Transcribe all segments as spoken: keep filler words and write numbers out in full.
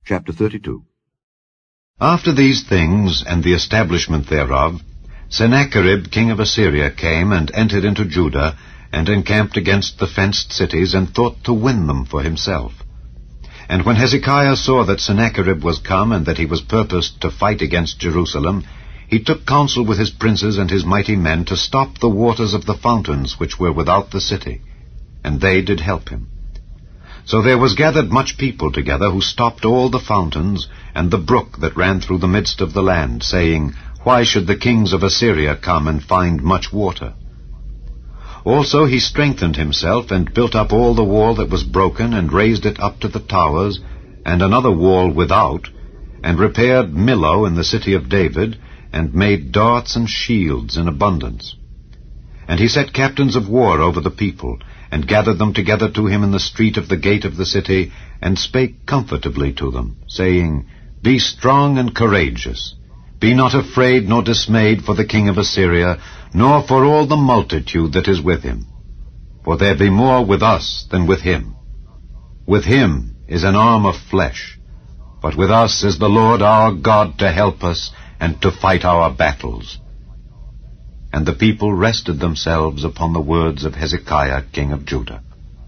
Chapter thirty-two. After these things, and the establishment thereof, Sennacherib king of Assyria came and entered into Judah, and encamped against the fenced cities, and thought to win them for himself. And when Hezekiah saw that Sennacherib was come, and that he was purposed to fight against Jerusalem, he took counsel with his princes and his mighty men to stop the waters of the fountains which were without the city, and they did help him. So there was gathered much people together, who stopped all the fountains, and the brook that ran through the midst of the land, saying, Why should the kings of Assyria come and find much water? Also he strengthened himself, and built up all the wall that was broken, and raised it up to the towers, and another wall without, and repaired Millo in the city of David, and made darts and shields in abundance. And he set captains of war over the people, and gathered them together to him in the street of the gate of the city, and spake comfortably to them, saying, Be strong and courageous. Be not afraid nor dismayed for the king of Assyria, nor for all the multitude that is with him. For there be more with us than with him. With him is an arm of flesh, but with us is the Lord our God to help us, and to fight our battles. And the people rested themselves upon the words of Hezekiah king of Judah.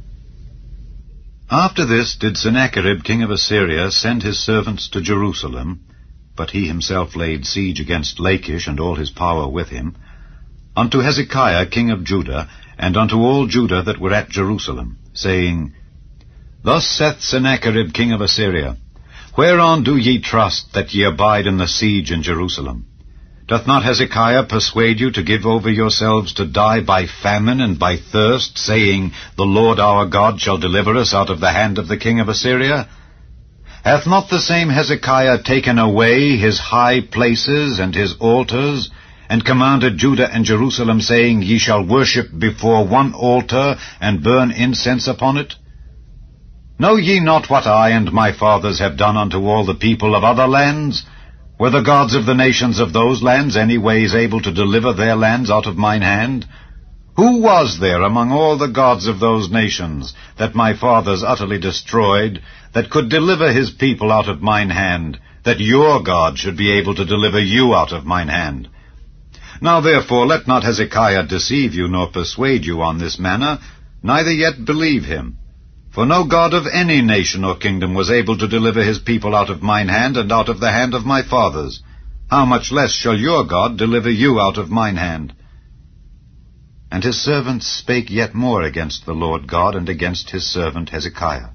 After this did Sennacherib king of Assyria send his servants to Jerusalem, but he himself laid siege against Lachish and all his power with him, unto Hezekiah king of Judah, and unto all Judah that were at Jerusalem, saying, Thus saith Sennacherib king of Assyria, Whereon do ye trust that ye abide in the siege in Jerusalem? Doth not Hezekiah persuade you to give over yourselves to die by famine and by thirst, saying, The Lord our God shall deliver us out of the hand of the king of Assyria? Hath not the same Hezekiah taken away his high places and his altars, and commanded Judah and Jerusalem, saying, Ye shall worship before one altar, and burn incense upon it? Know ye not what I and my fathers have done unto all the people of other lands? Were the gods of the nations of those lands any ways able to deliver their lands out of mine hand? Who was there among all the gods of those nations that my fathers utterly destroyed, that could deliver his people out of mine hand, that your God should be able to deliver you out of mine hand? Now therefore let not Hezekiah deceive you, nor persuade you on this manner, neither yet believe him. For no god of any nation or kingdom was able to deliver his people out of mine hand, and out of the hand of my fathers. How much less shall your God deliver you out of mine hand? And his servants spake yet more against the Lord God, and against his servant Hezekiah.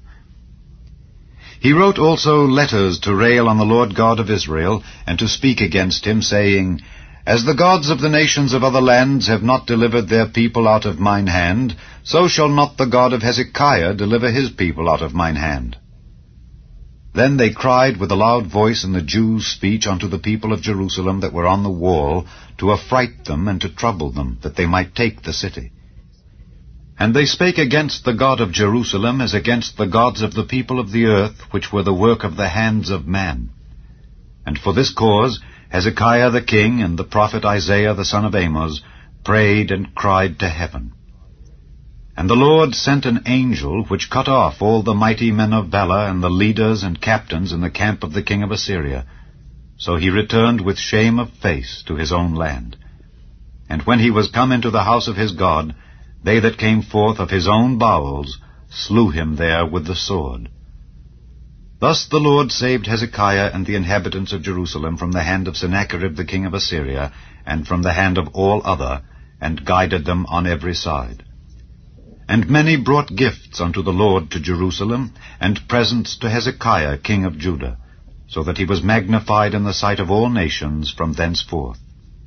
He wrote also letters to rail on the Lord God of Israel, and to speak against him, saying, As the gods of the nations of other lands have not delivered their people out of mine hand, so shall not the God of Hezekiah deliver his people out of mine hand. Then they cried with a loud voice in the Jews' speech unto the people of Jerusalem that were on the wall, to affright them and to trouble them, that they might take the city. And they spake against the God of Jerusalem as against the gods of the people of the earth, which were the work of the hands of man. And for this cause Hezekiah the king and the prophet Isaiah the son of Amoz prayed and cried to heaven. And the Lord sent an angel, which cut off all the mighty men of valor, and the leaders and captains in the camp of the king of Assyria. So he returned with shame of face to his own land. And when he was come into the house of his God, they that came forth of his own bowels slew him there with the sword. Thus the Lord saved Hezekiah and the inhabitants of Jerusalem from the hand of Sennacherib the king of Assyria, and from the hand of all other, and guided them on every side. And many brought gifts unto the Lord to Jerusalem, and presents to Hezekiah king of Judah, so that he was magnified in the sight of all nations from thenceforth.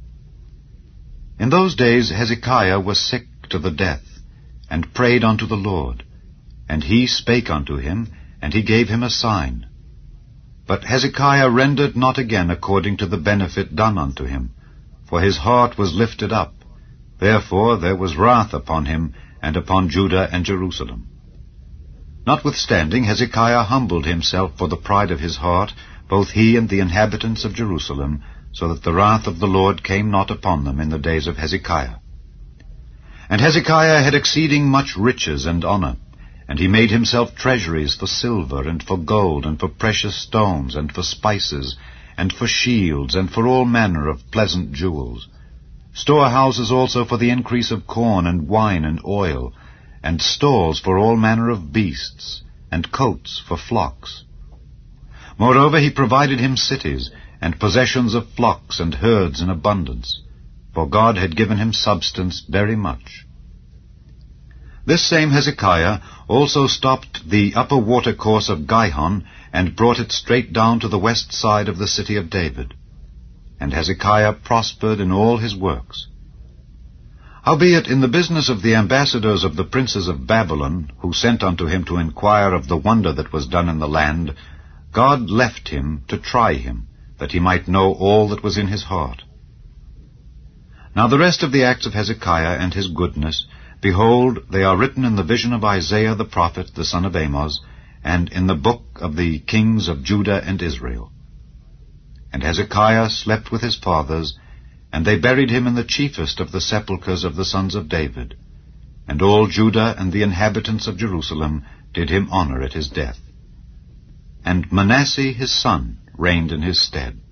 In those days Hezekiah was sick to the death, and prayed unto the Lord. And he spake unto him, and he gave him a sign. But Hezekiah rendered not again according to the benefit done unto him, for his heart was lifted up. Therefore there was wrath upon him, and upon Judah and Jerusalem. Notwithstanding Hezekiah humbled himself for the pride of his heart, both he and the inhabitants of Jerusalem, so that the wrath of the Lord came not upon them in the days of Hezekiah. And Hezekiah had exceeding much riches and honor, And he made himself treasuries for silver, and for gold, and for precious stones, and for spices, and for shields, and for all manner of pleasant jewels. Storehouses also for the increase of corn, and wine, and oil, and stalls for all manner of beasts, and coats for flocks. Moreover he provided him cities, and possessions of flocks and herds in abundance, for God had given him substance very much. This same Hezekiah also stopped the upper watercourse of Gihon, and brought it straight down to the west side of the city of David. And Hezekiah prospered in all his works. Howbeit in the business of the ambassadors of the princes of Babylon, who sent unto him to inquire of the wonder that was done in the land, God left him to try him, that he might know all that was in his heart. Now the rest of the acts of Hezekiah and his goodness, behold, they are written in the vision of Isaiah the prophet, the son of Amoz, and in the book of the kings of Judah and Israel. And Hezekiah slept with his fathers, and they buried him in the chiefest of the sepulchres of the sons of David. And all Judah and the inhabitants of Jerusalem did him honor at his death. And Manasseh his son reigned in his stead.